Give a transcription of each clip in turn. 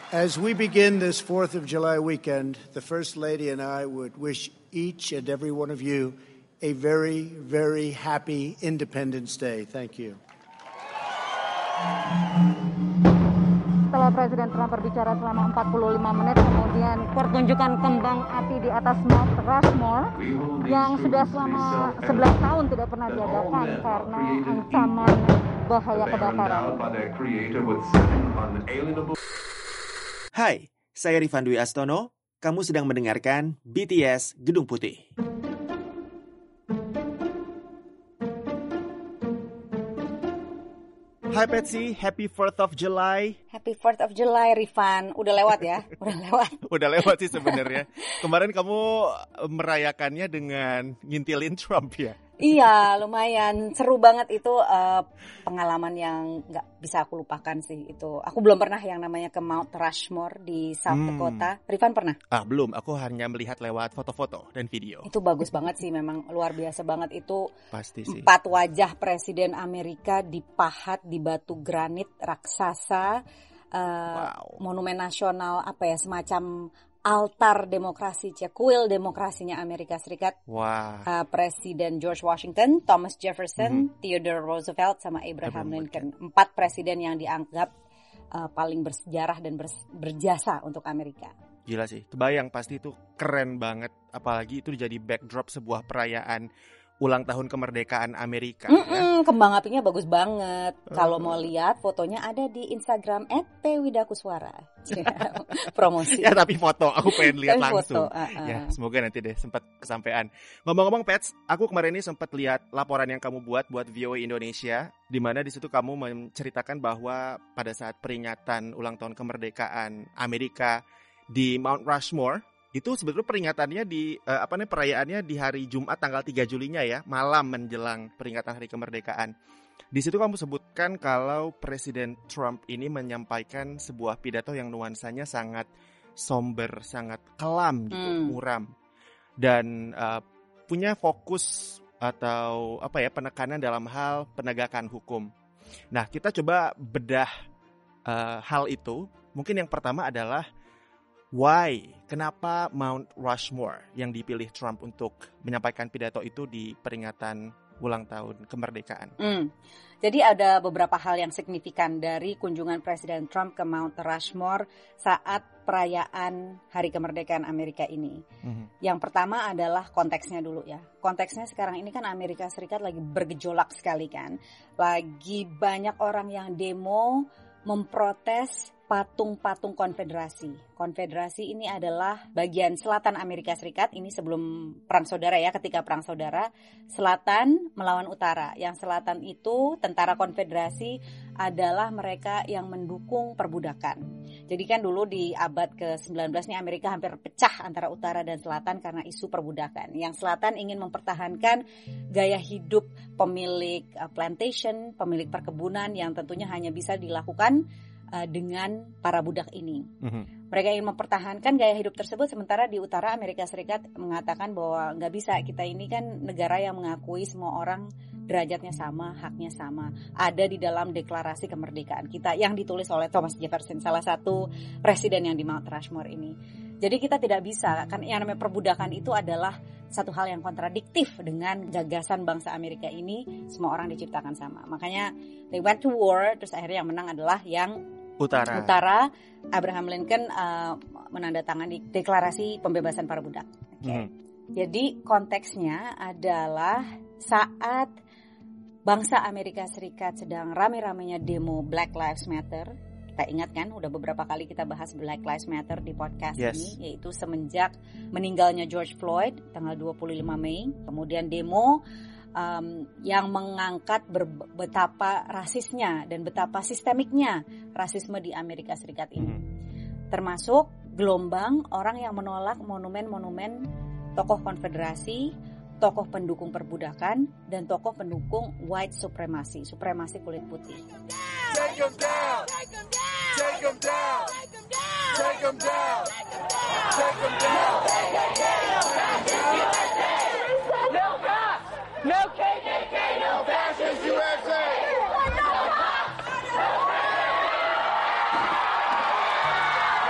As we begin this 4th of July weekend, the First Lady and I would wish each and every one of you a very, very happy Independence Day. Thank you. Setelah Presiden Trump berbicara selama 45 menit, kemudian pertunjukan kembang api di atas Mount Rushmore yang sudah selama 11 tahun tidak pernah diadakan karena ancaman bahaya kebakaran. Hai, saya Rifan Dwi Astono. Kamu sedang mendengarkan BTS Gedung Putih. Hai Patsy, Happy 4th of July. Happy 4th of July, Rifan. Udah lewat ya? Udah lewat. Udah lewat sih sebenarnya. Kemarin kamu merayakannya dengan ngintilin Trump ya? Iya, lumayan seru banget itu, pengalaman yang nggak bisa aku lupakan sih itu. Aku belum pernah yang namanya ke Mount Rushmore di South Dakota. Rifan pernah? Belum. Aku hanya melihat lewat foto-foto dan video. Itu bagus banget sih, memang luar biasa banget itu. Pasti sih. 4 wajah Presiden Amerika dipahat di batu granit raksasa, monumen nasional apa ya, semacam altar demokrasi, kuil demokrasinya Amerika Serikat. Presiden George Washington, Thomas Jefferson, Theodore Roosevelt, sama Abraham Lincoln. 4 presiden yang dianggap paling bersejarah dan berjasa untuk Amerika. Gila sih, kebayang pasti itu keren banget. Apalagi itu jadi backdrop sebuah perayaan ulang tahun kemerdekaan Amerika. Ya? Kembang apinya bagus banget. Kalau mau lihat fotonya ada di Instagram @pwidakuswara. Promosi. Ya tapi foto, aku pengen lihat langsung. Foto, Ya, semoga nanti deh sempat kesampaian. Ngomong-ngomong Pets, aku kemarin ini sempat lihat laporan yang kamu buat VOA Indonesia, di mana di situ kamu menceritakan bahwa pada saat peringatan ulang tahun kemerdekaan Amerika di Mount Rushmore, itu sebetulnya peringatannya perayaannya di hari Jumat tanggal 3 Julinya ya, malam menjelang peringatan hari kemerdekaan. Di situ kamu sebutkan kalau Presiden Trump ini menyampaikan sebuah pidato yang nuansanya sangat somber, sangat kelam gitu, muram. Dan punya fokus atau penekanan dalam hal penegakan hukum. Nah, kita coba bedah hal itu. Mungkin yang pertama adalah why? Kenapa Mount Rushmore yang dipilih Trump untuk menyampaikan pidato itu di peringatan ulang tahun kemerdekaan? Jadi ada beberapa hal yang signifikan dari kunjungan Presiden Trump ke Mount Rushmore saat perayaan Hari Kemerdekaan Amerika ini. Yang pertama adalah konteksnya dulu ya. Konteksnya sekarang ini kan Amerika Serikat lagi bergejolak sekali kan. Lagi banyak orang yang demo memprotes patung-patung konfederasi. Konfederasi ini adalah bagian selatan Amerika Serikat. Ini sebelum perang saudara ya, ketika perang saudara, selatan melawan utara. Yang selatan itu tentara konfederasi adalah mereka yang mendukung perbudakan. Jadi kan dulu di abad ke-19 nih Amerika hampir pecah antara utara dan selatan karena isu perbudakan. Yang selatan ingin mempertahankan gaya hidup pemilik plantation, pemilik perkebunan yang tentunya hanya bisa dilakukan dengan para budak ini. Mereka ingin mempertahankan gaya hidup tersebut, sementara di utara Amerika Serikat mengatakan bahwa nggak bisa, kita ini kan negara yang mengakui semua orang derajatnya sama, haknya sama. Ada di dalam deklarasi kemerdekaan kita yang ditulis oleh Thomas Jefferson, salah satu presiden yang di Mount Rushmore ini. Jadi kita tidak bisa, kan yang namanya perbudakan itu adalah satu hal yang kontradiktif dengan gagasan bangsa Amerika ini, semua orang diciptakan sama. Makanya they went to war, terus akhirnya yang menang adalah yang utara. Abraham Lincoln menandatangani deklarasi pembebasan para budak. Jadi konteksnya adalah saat bangsa Amerika Serikat sedang rame-ramenya demo Black Lives Matter. Kita ingat kan, udah beberapa kali kita bahas Black Lives Matter di podcast ini, yaitu semenjak meninggalnya George Floyd tanggal 25 Mei. Kemudian demo yang mengangkat betapa rasisnya dan betapa sistemiknya rasisme di Amerika Serikat ini. Termasuk gelombang orang yang menolak monumen-monumen tokoh konfederasi, tokoh pendukung perbudakan, dan tokoh pendukung white supremacy, supremasi kulit putih. Take them down! Take them down! Take them down! Take them down! Take them down! Take them down! Take them down! No cops! No KKK! No fascist USA!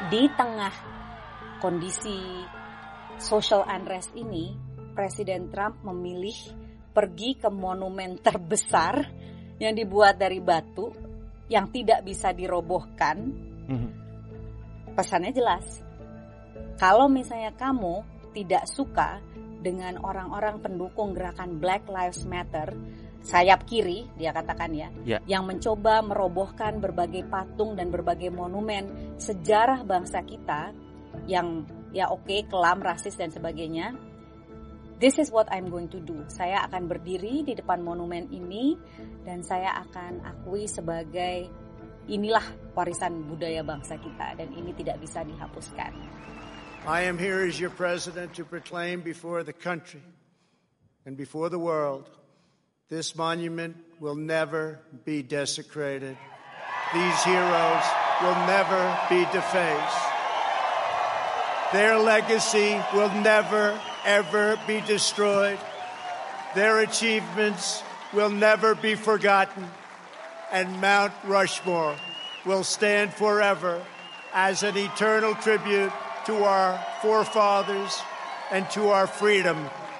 Di tengah kondisi social unrest ini, Presiden Trump memilih pergi ke monumen terbesar yang dibuat dari batu yang tidak bisa dirobohkan. Pesannya jelas. Kalau misalnya kamu tidak suka dengan orang-orang pendukung gerakan Black Lives Matter, sayap kiri dia katakan ya, yang mencoba merobohkan berbagai patung dan berbagai monumen sejarah bangsa kita yang kelam, rasis dan sebagainya. This is what I'm going to do. Saya akan berdiri di depan monumen ini dan saya akan akui sebagai inilah warisan budaya bangsa kita dan ini tidak bisa dihapuskan. I am here as your president to proclaim before the country and before the world, this monument will never be desecrated. These heroes will never be defaced. Their legacy will never, ever be destroyed. Their achievements will never be forgotten. And Mount Rushmore will stand forever as an eternal tribute to our forefathers and to our freedom.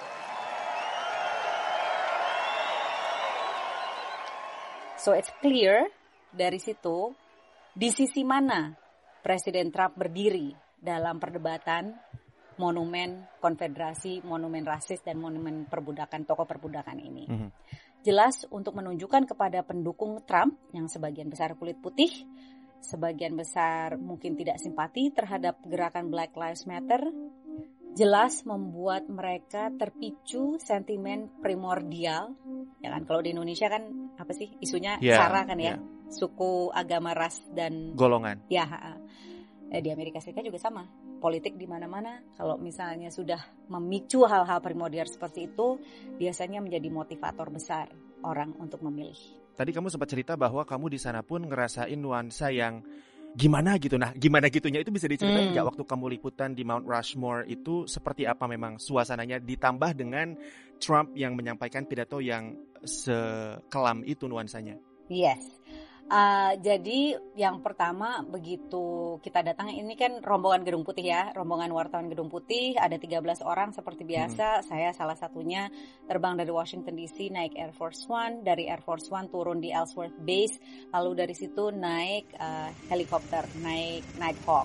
So it's clear dari situ di sisi mana Presiden Trump berdiri dalam perdebatan monumen konfederasi, monumen rasis dan monumen perbudakan, tokoh perbudakan ini. Jelas untuk menunjukkan kepada pendukung Trump yang sebagian besar kulit putih, sebagian besar mungkin tidak simpati terhadap gerakan Black Lives Matter, jelas membuat mereka terpicu sentimen primordial. Ya kan, kalau di Indonesia kan apa sih isunya SARA kan ya, suku, agama, ras dan golongan. Ya, di Amerika Serikat juga sama. Politik di mana-mana kalau misalnya sudah memicu hal-hal primordial seperti itu, biasanya menjadi motivator besar orang untuk memilih. Tadi kamu sempat cerita bahwa kamu di sana pun ngerasain nuansa yang gimana gitu. Nah, gimana gitunya itu bisa diceritain nggak waktu kamu liputan di Mount Rushmore itu seperti apa memang suasananya ditambah dengan Trump yang menyampaikan pidato yang sekelam itu nuansanya? Yes. Jadi yang pertama begitu kita datang, ini kan rombongan Gedung Putih ya, rombongan wartawan Gedung Putih, ada 13 orang seperti biasa. Saya salah satunya terbang dari Washington DC naik Air Force One, dari Air Force One turun di Ellsworth Base, lalu dari situ naik helikopter, naik Nighthawk.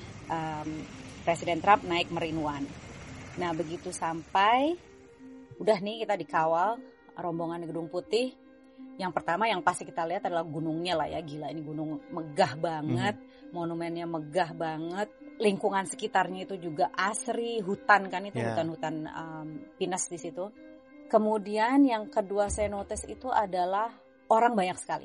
Presiden Trump naik Marine One. Nah begitu sampai, udah nih kita dikawal rombongan Gedung Putih. Yang pertama yang pasti kita lihat adalah gunungnya lah ya, gila ini gunung megah banget, monumennya megah banget, lingkungan sekitarnya itu juga asri, hutan kan itu, hutan-hutan pinus di situ. Kemudian yang kedua saya notice itu adalah orang banyak sekali,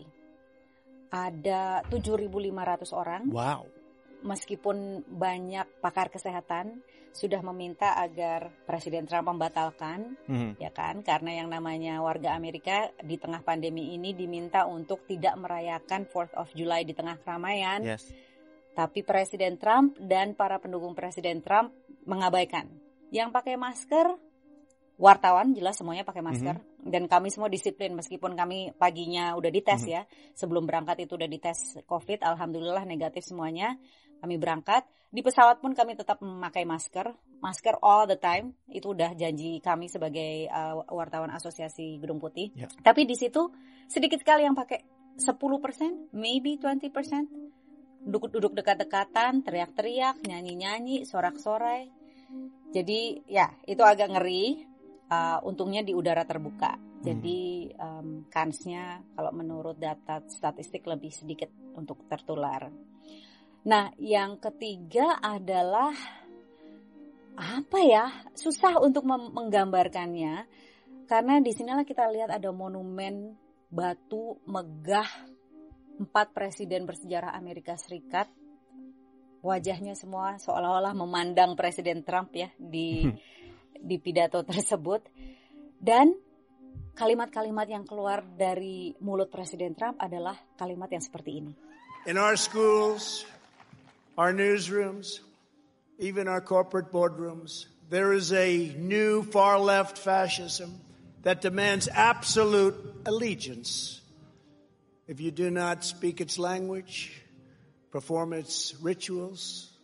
ada 7.500 orang. Wow. Meskipun banyak pakar kesehatan sudah meminta agar Presiden Trump membatalkan, ya kan, karena yang namanya warga Amerika di tengah pandemi ini diminta untuk tidak merayakan 4th of July di tengah keramaian. Yes. Tapi Presiden Trump dan para pendukung Presiden Trump mengabaikan. Yang pakai masker, wartawan jelas semuanya pakai masker, dan kami semua disiplin meskipun kami paginya udah dites ya, sebelum berangkat itu udah dites COVID, alhamdulillah negatif semuanya. Kami berangkat, di pesawat pun kami tetap memakai masker all the time. Itu udah janji kami sebagai wartawan asosiasi Gedung Putih. Yeah. Tapi di situ sedikit sekali yang pakai, 10%, maybe 20%. Duduk dekat-dekatan, teriak-teriak, nyanyi-nyanyi, sorak-sorai. Jadi ya itu agak ngeri. Untungnya di udara terbuka. Jadi kansnya kalau menurut data statistik lebih sedikit untuk tertular. Nah, yang ketiga adalah apa ya? Susah untuk menggambarkannya karena di sinilah kita lihat ada monumen batu megah 4 presiden bersejarah Amerika Serikat. Wajahnya semua seolah-olah memandang Presiden Trump ya di pidato tersebut, dan kalimat-kalimat yang keluar dari mulut Presiden Trump adalah kalimat yang seperti ini. In our schools, our newsrooms, even our corporate boardrooms, there is a new far-left fascism that demands absolute allegiance. If you do not speak its language, perform its rituals,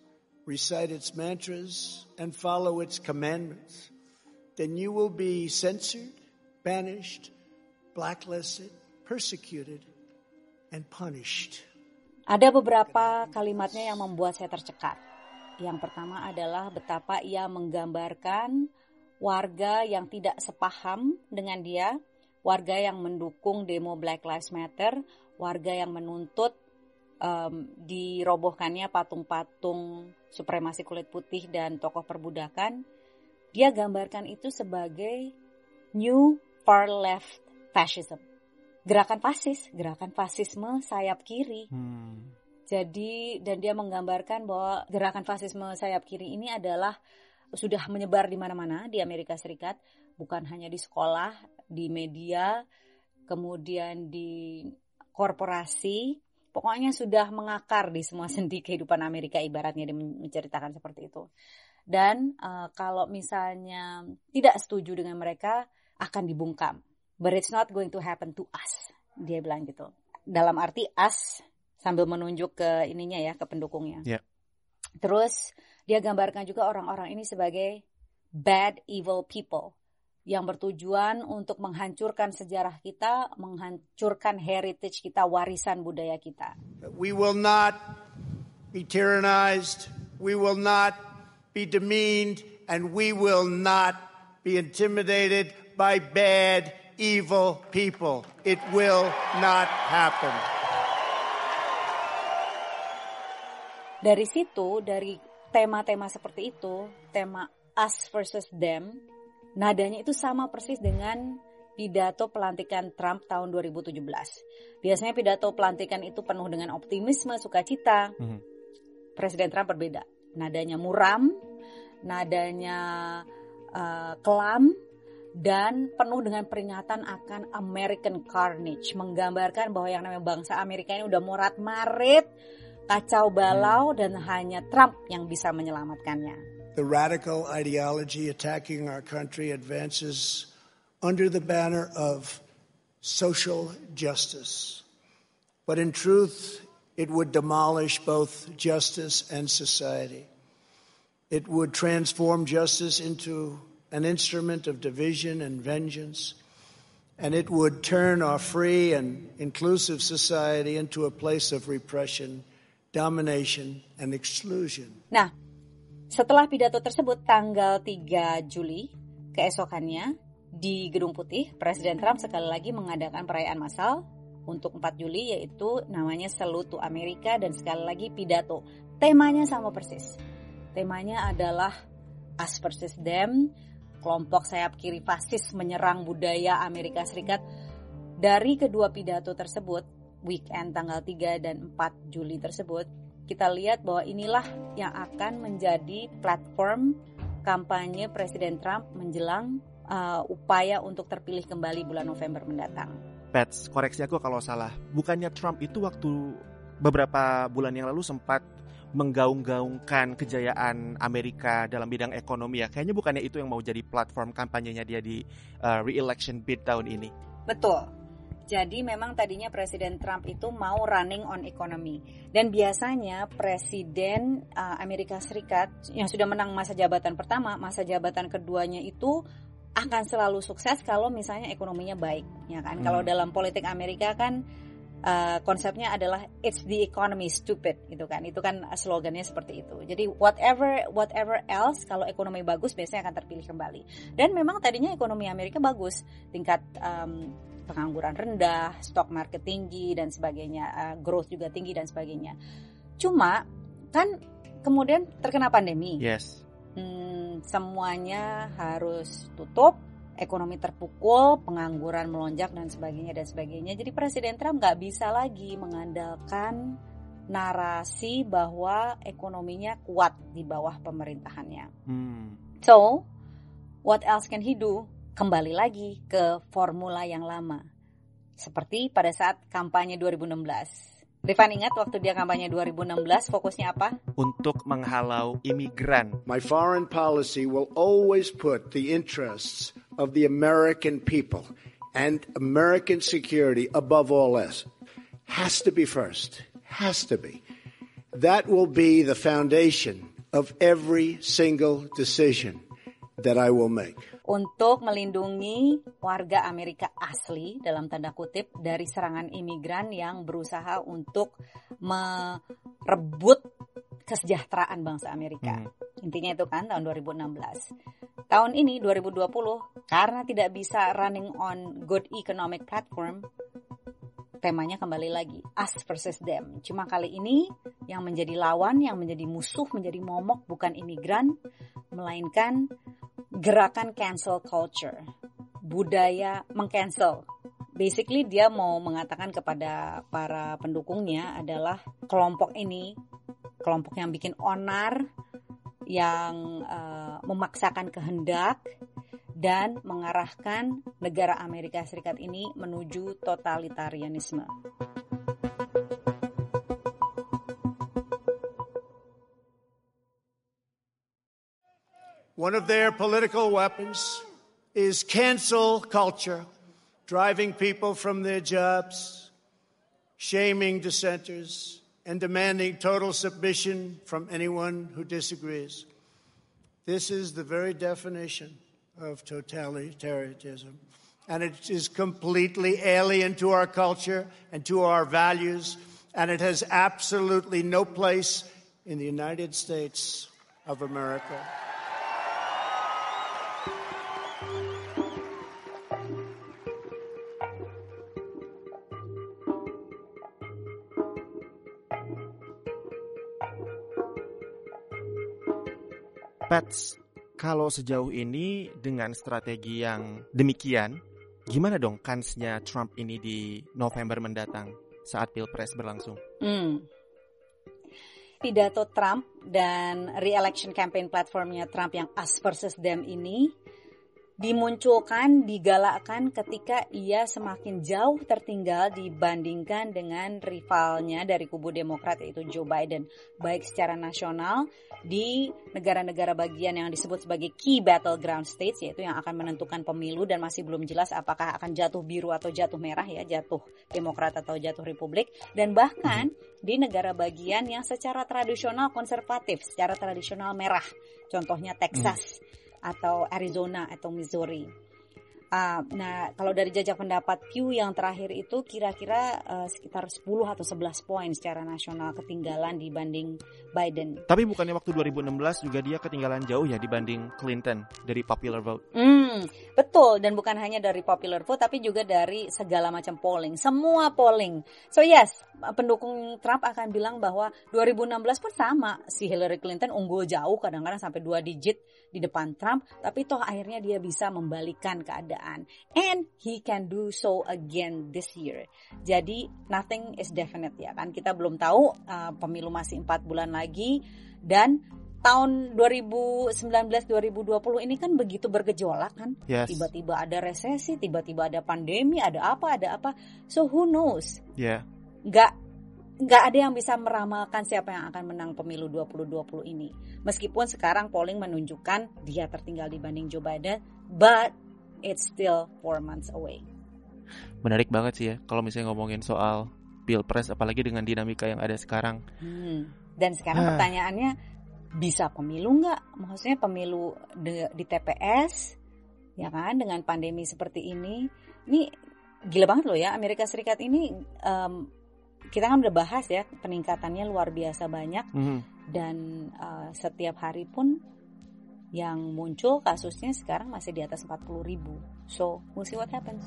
recite its mantras, and follow its commandments, then you will be censored, banished, blacklisted, persecuted, and punished. Ada beberapa kalimatnya yang membuat saya tercekat. Yang pertama adalah betapa ia menggambarkan warga yang tidak sepaham dengan dia, warga yang mendukung demo Black Lives Matter, warga yang menuntut dirobohkannya patung-patung supremasi kulit putih dan tokoh perbudakan. Dia gambarkan itu sebagai new far left fascism. Gerakan fasisme sayap kiri. Jadi, dan dia menggambarkan bahwa gerakan fasisme sayap kiri ini adalah sudah menyebar di mana-mana di Amerika Serikat, bukan hanya di sekolah, di media, kemudian di korporasi, pokoknya sudah mengakar di semua sendi kehidupan Amerika, ibaratnya dia menceritakan seperti itu. Dan kalau misalnya tidak setuju dengan mereka, akan dibungkam. But it's not going to happen to us, dia bilang gitu. Dalam arti us, sambil menunjuk ke ininya ya, ke pendukungnya. Yeah. Terus dia gambarkan juga orang-orang ini sebagai bad, evil people yang bertujuan untuk menghancurkan sejarah kita, menghancurkan heritage kita, warisan budaya kita. We will not be tyrannized, we will not be demeaned, and we will not be intimidated by bad, evil people. It will not happen. Dari situ, dari tema-tema seperti itu, tema us versus them, nadanya itu sama persis dengan pidato pelantikan Trump tahun 2017. Biasanya pidato pelantikan itu penuh dengan optimisme, sukacita. Presiden Trump berbeda. Nadanya muram, nadanya kelam, dan penuh dengan peringatan akan American carnage. Menggambarkan bahwa yang namanya bangsa Amerika ini udah morat-marit, kacau balau, dan hanya Trump yang bisa menyelamatkannya. The radical ideology attacking our country advances under the banner of social justice. But in truth, it would demolish both justice and society. It would transform justice into an instrument of division and vengeance. And it would turn our free and inclusive society into a place of repression, domination, and exclusion. Nah, setelah pidato tersebut tanggal 3 Juli, keesokannya di Gedung Putih, Presiden Trump sekali lagi mengadakan perayaan massal untuk 4 Juli, yaitu namanya Salute to America, dan sekali lagi pidato. Temanya sama persis. Temanya adalah us versus them, kelompok sayap kiri fasis menyerang budaya Amerika Serikat. Dari kedua pidato tersebut, weekend tanggal 3 dan 4 Juli tersebut, kita lihat bahwa inilah yang akan menjadi platform kampanye Presiden Trump menjelang upaya untuk terpilih kembali bulan November mendatang. Pets, koreksi aku kalau salah. Bukannya Trump itu waktu beberapa bulan yang lalu sempat menggaung-gaungkan kejayaan Amerika dalam bidang ekonomi ya? Kayaknya bukannya itu yang mau jadi platform kampanyenya dia di re-election bid tahun ini? Betul. Jadi memang tadinya Presiden Trump itu mau running on economy. Dan biasanya Presiden Amerika Serikat yang sudah menang masa jabatan pertama, masa jabatan keduanya itu akan selalu sukses kalau misalnya ekonominya baik, ya kan? Kalau dalam politik Amerika kan konsepnya adalah it's the economy stupid, gitu kan? Itu kan slogannya seperti itu. Jadi whatever else, kalau ekonomi bagus biasanya akan terpilih kembali. Dan memang tadinya ekonomi Amerika bagus, tingkat pengangguran rendah, stock market tinggi dan sebagainya, growth juga tinggi dan sebagainya. Cuma kan kemudian terkena pandemi. Yes. Semuanya harus tutup, ekonomi terpukul, pengangguran melonjak dan sebagainya. Jadi Presiden Trump nggak bisa lagi mengandalkan narasi bahwa ekonominya kuat di bawah pemerintahannya. So, what else can he do? Kembali lagi ke formula yang lama. Seperti pada saat kampanye 2016. Rifan ingat waktu dia kampanye 2016 fokusnya apa? Untuk menghalau imigran. My foreign policy will always put the interests of the American people and American security above all else. Has to be first. Has to be. That will be the foundation of every single decision that I will make. Untuk melindungi warga Amerika asli dalam tanda kutip dari serangan imigran yang berusaha untuk merebut kesejahteraan bangsa Amerika. Intinya itu kan tahun 2016. Tahun ini 2020 karena tidak bisa running on good economic platform, temanya kembali lagi us versus them. Cuma kali ini yang menjadi lawan, yang menjadi musuh, menjadi momok bukan imigran, melainkan gerakan cancel culture, budaya meng-cancel. Basically dia mau mengatakan kepada para pendukungnya adalah kelompok ini, kelompok yang bikin onar, yang memaksakan kehendak dan mengarahkan negara Amerika Serikat ini menuju totalitarianisme. One of their political weapons is cancel culture, driving people from their jobs, shaming dissenters, and demanding total submission from anyone who disagrees. This is the very definition of totalitarianism, and it is completely alien to our culture and to our values, and it has absolutely no place in the United States of America. Pets, kalau sejauh ini dengan strategi yang demikian, gimana dong kansnya Trump ini di November mendatang saat Pilpres berlangsung? Pidato Trump dan re-election campaign platformnya Trump yang us versus them ini dimunculkan, digalakkan ketika ia semakin jauh tertinggal dibandingkan dengan rivalnya dari kubu Demokrat yaitu Joe Biden, baik secara nasional di negara-negara bagian yang disebut sebagai key battleground states, yaitu yang akan menentukan pemilu dan masih belum jelas apakah akan jatuh biru atau jatuh merah, ya, jatuh Demokrat atau jatuh Republik, dan bahkan di negara bagian yang secara tradisional konservatif, secara tradisional merah, contohnya Texas atau Arizona atau Missouri. Nah, kalau dari jajak pendapat Pew yang terakhir itu kira-kira sekitar 10 atau 11 poin secara nasional ketinggalan dibanding Biden. Tapi bukannya waktu 2016 juga dia ketinggalan jauh ya dibanding Clinton dari popular vote? Betul, dan bukan hanya dari popular vote tapi juga dari segala macam polling, semua polling. So yes, pendukung Trump akan bilang bahwa 2016 pun sama, si Hillary Clinton unggul jauh, kadang-kadang sampai 2 digit di depan Trump, tapi toh akhirnya dia bisa membalikkan keadaan. And he can do so again this year. Jadi nothing is definite ya kan. Kita belum tahu, pemilu masih 4 bulan lagi, dan tahun 2019-2020 ini kan begitu bergejolak kan. Yes. Tiba-tiba ada resesi, tiba-tiba ada pandemi, ada apa. So who knows? Yeah. Nggak ada yang bisa meramalkan siapa yang akan menang pemilu 2020 ini. Meskipun sekarang polling menunjukkan dia tertinggal dibanding Joe Biden, but it's still 4 months away. Menarik banget sih ya kalau misalnya ngomongin soal Pilpres, apalagi dengan dinamika yang ada sekarang. Dan sekarang pertanyaannya, bisa pemilu nggak? Maksudnya pemilu di TPS, ya kan, dengan pandemi seperti ini. Ini gila banget loh ya, Amerika Serikat ini, kita kan udah bahas ya, peningkatannya luar biasa banyak. Dan setiap hari pun yang muncul kasusnya sekarang masih di atas 40.000. So, we'll see what happens.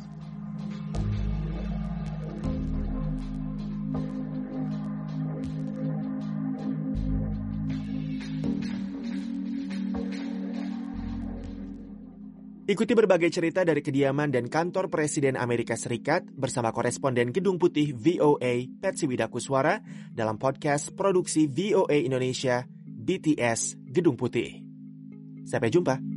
Ikuti berbagai cerita dari kediaman dan kantor Presiden Amerika Serikat bersama koresponden Gedung Putih VOA, Patsy Widakuswara, dalam podcast produksi VOA Indonesia, BTS Gedung Putih. Sampai jumpa.